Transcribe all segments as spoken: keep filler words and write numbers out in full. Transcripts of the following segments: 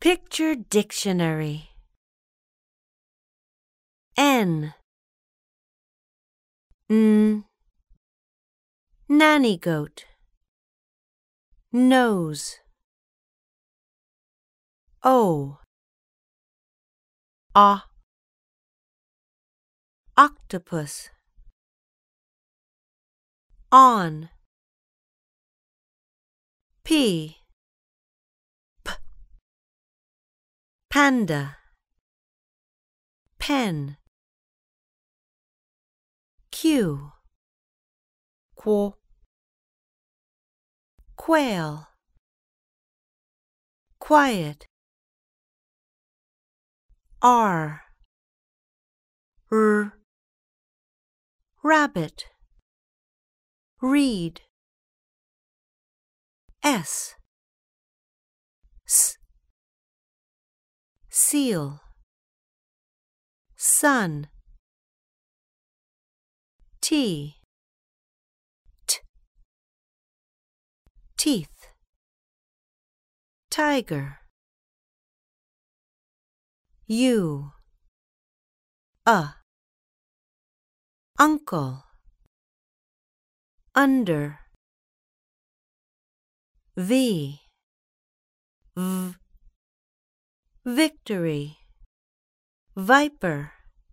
Picture dictionary. N. N. Nanny goat. Nose. O. A. Octopus. On. P. P. Panda. Pen. Q. Quo. Quail. Quiet. R. R. Rabbit. Read. S. S. Seal. Sun. T. T. Teeth. Tiger. U. A. Uncle. Under. V. V. Victory. Viper.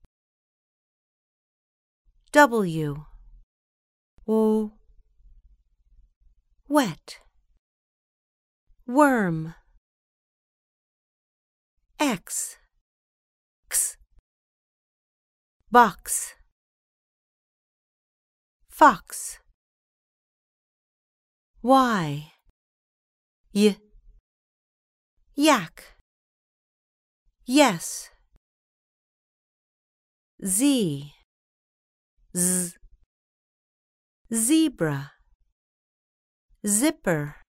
W. W. Wet. Worm. X. X. Box. Fox. Y. Y. Yak. Yes. Z. Z. Zebra. Zipper.